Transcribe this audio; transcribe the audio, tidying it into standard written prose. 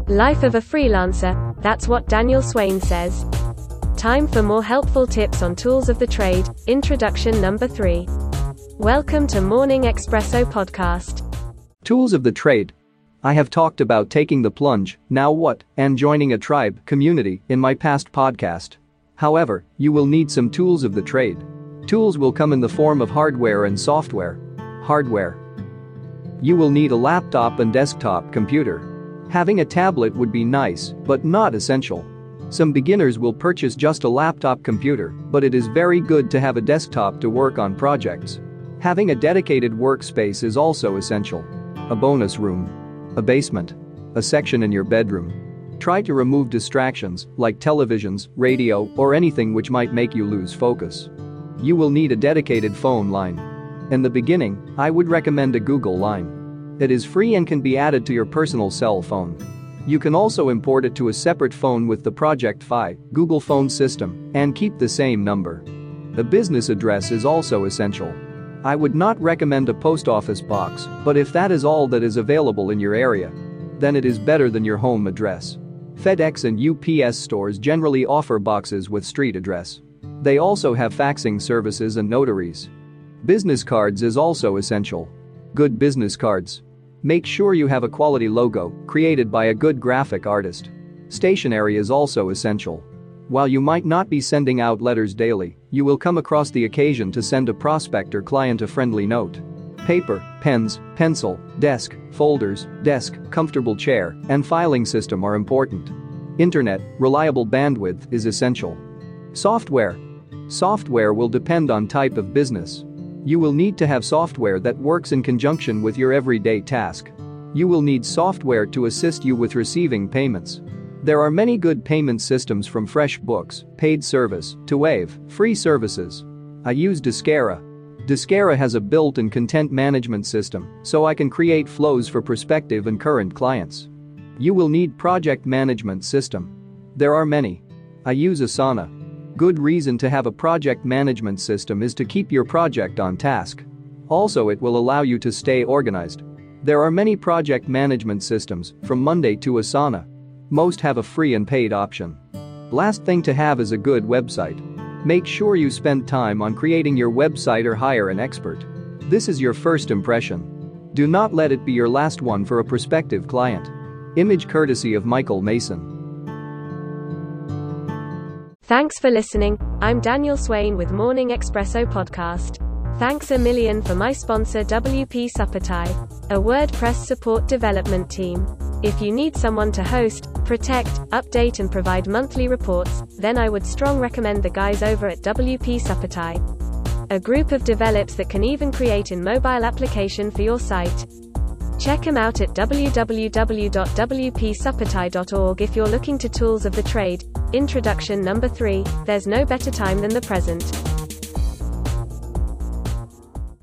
Life of a freelancer, that's what Daniel Swain says. Time for more helpful tips on tools of the trade, introduction number 3. Welcome to Morning Espresso Podcast. Tools of the trade. I have talked about taking the plunge, now what, and joining a tribe, community, in my past podcast. However, you will need some tools of the trade. Tools will come in the form of hardware and software. Hardware. You will need a laptop and desktop computer. Having a tablet would be nice, but not essential. Some beginners will purchase just a laptop computer, but it is very good to have a desktop to work on projects. Having a dedicated workspace is also essential. A bonus room. A basement. A section in your bedroom. Try to remove distractions, like televisions, radio, or anything which might make you lose focus. You will need a dedicated phone line. In the beginning, I would recommend a Google line. It is free and can be added to your personal cell phone. You can also import it to a separate phone with the Project Fi, Google phone system, and keep the same number. A business address is also essential. I would not recommend a post office box, but if that is all that is available in your area, then it is better than your home address. FedEx and UPS stores generally offer boxes with street address. They also have faxing services and notaries. Business cards is also essential. Good business cards. Make sure you have a quality logo, created by a good graphic artist. Stationery is also essential. While you might not be sending out letters daily, you will come across the occasion to send a prospect or client a friendly note. Paper, pens, pencil, desk, folders, desk, comfortable chair, and filing system are important. Internet, reliable bandwidth is essential. Software. Software will depend on type of business. You will need to have software that works in conjunction with your everyday task. You will need software to assist you with receiving payments. There are many good payment systems from FreshBooks, paid service, to Wave, free services. I use Disquera. Disquera has a built-in content management system, so I can create flows for prospective and current clients. You will need project management system. There are many. I use Asana. Good reason to have a project management system is to keep your project on task. Also, it will allow you to stay organized. There are many project management systems, from Monday to Asana. Most have a free and paid option. Last thing to have is a good website. Make sure you spend time on creating your website or hire an expert. This is your first impression. Do not let it be your last one for a prospective client. Image courtesy of Michael Mason. Thanks for listening. I'm Daniel Swain with Morning Espresso Podcast. Thanks a million for my sponsor WP Suppertie, a WordPress support development team. If you need someone to host, protect, update and provide monthly reports, then I would strongly recommend the guys over at WP Suppertie. A group of developers that can even create a mobile application for your site. Check them out at www.wpsuppertie.org if you're looking to tools of the trade. Introduction number 3, there's no better time than the present.